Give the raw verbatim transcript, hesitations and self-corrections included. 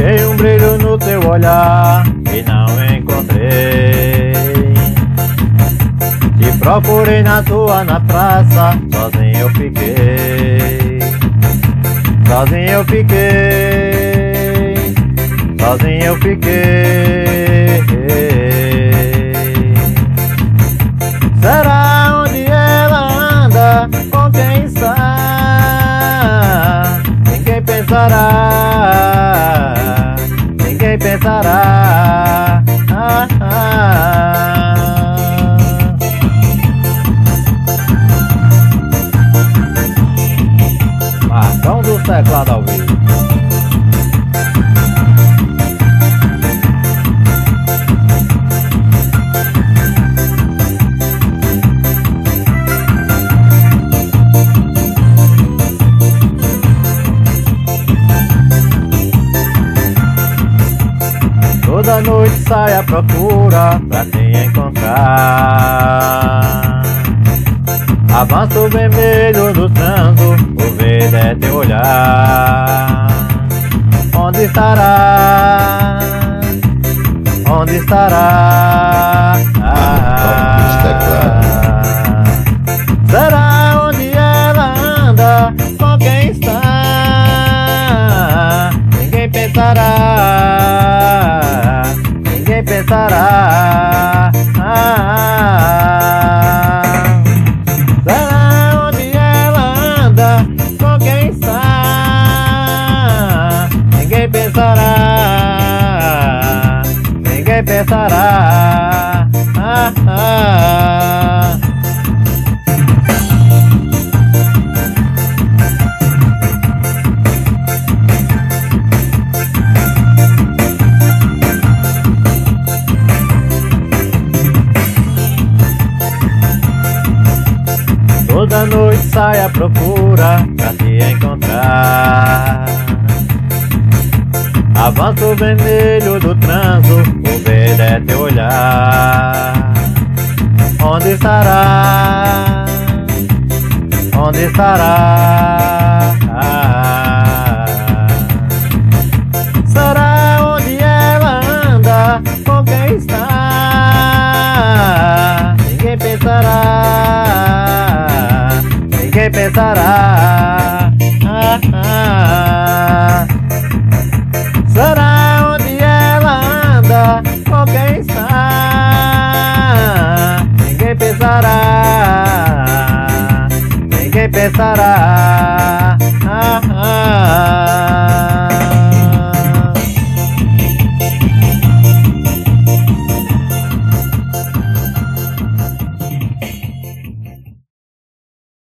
Busquei um brilho no teu olhar e não encontrei. Te procurei na tua na praça, sozinho eu fiquei. Sozinho eu fiquei. Sozinho eu fiquei. Será onde ela anda? Com quem está? Ninguém pensará. Ninguém pensará. Ah, ah. Marcão do teclado ao vivo. Toda noite sai à procura pra te encontrar. Avança o vermelho do transo, o verde é teu olhar. Onde estará? Onde estará? Ah, será onde ela anda? Com quem está? Ninguém pensará. Ninguém pensará. Ah, será onde ela anda? Com quem está? Ninguém pensará. Ninguém pensará. Ah, ah. Toda noite sai à procura pra te encontrar. Avança o vermelho do transo, o verde é teu olhar. Onde estará? Onde estará? Ah, será onde ela anda? Com quem está? Ninguém pensará. Ninguém pensará. Ah, ah. Será onde ela anda? Com quem está? Ninguém pensará. Ninguém pensará.